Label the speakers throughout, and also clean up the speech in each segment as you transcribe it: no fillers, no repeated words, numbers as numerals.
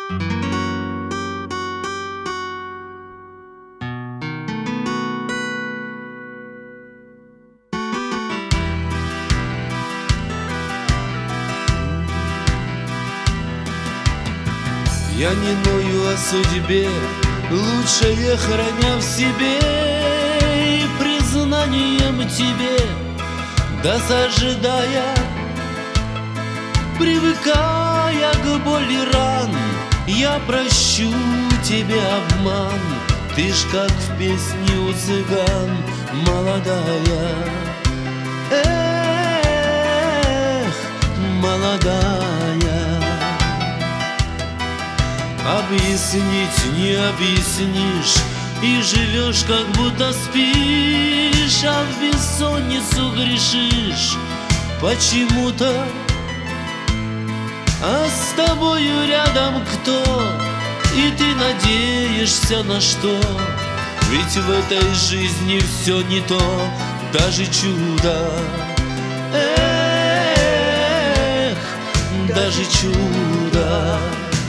Speaker 1: Я не ною о судьбе, лучшее храня в себе, и признанием тебе, да сожидая, привыкая к боли ран, я прощу тебе обман. Ты ж как в песне у цыган, молодая, эх, молодая. Объяснить не объяснишь, и живешь, как будто спишь, а в бессонницу грешишь почему-то. А с тобою рядом кто? И ты надеешься на что? Ведь в этой жизни все не то, даже чудо. Эх, даже чудо.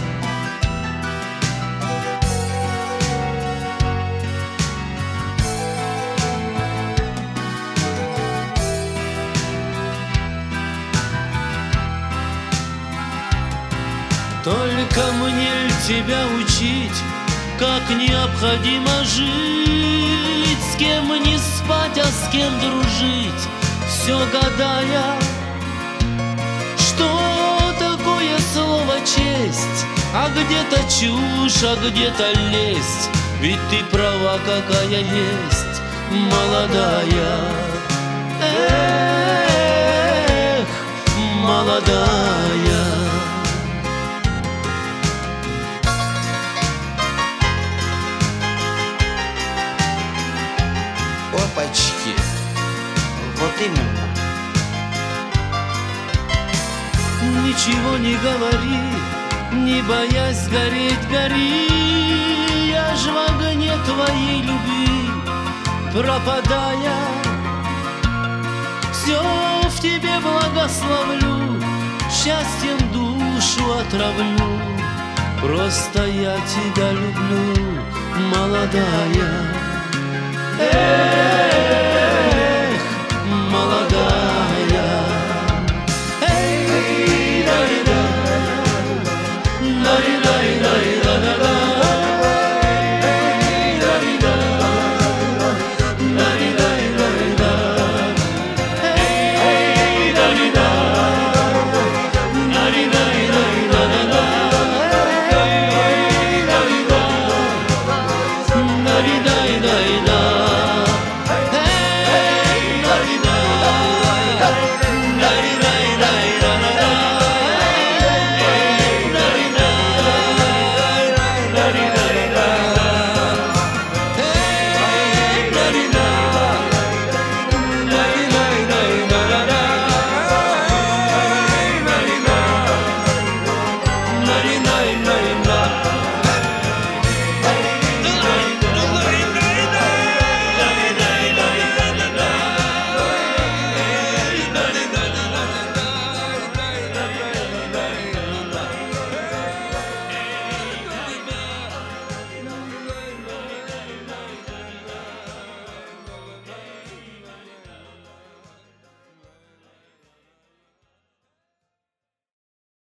Speaker 1: Только мне тебя учить, как необходимо жить, с кем не спать, а с кем дружить, все гадая, что такое слово честь, а где-то чушь, а где-то лесть. Ведь ты права, какая есть, молодая, эх, молодая.
Speaker 2: Опачки, вот именно.
Speaker 1: Ничего не говори, не боясь гореть, гори. Я ж в огне твоей любви пропадая, все в тебе благословлю, счастьем душу отравлю. Просто я тебя люблю, молодая.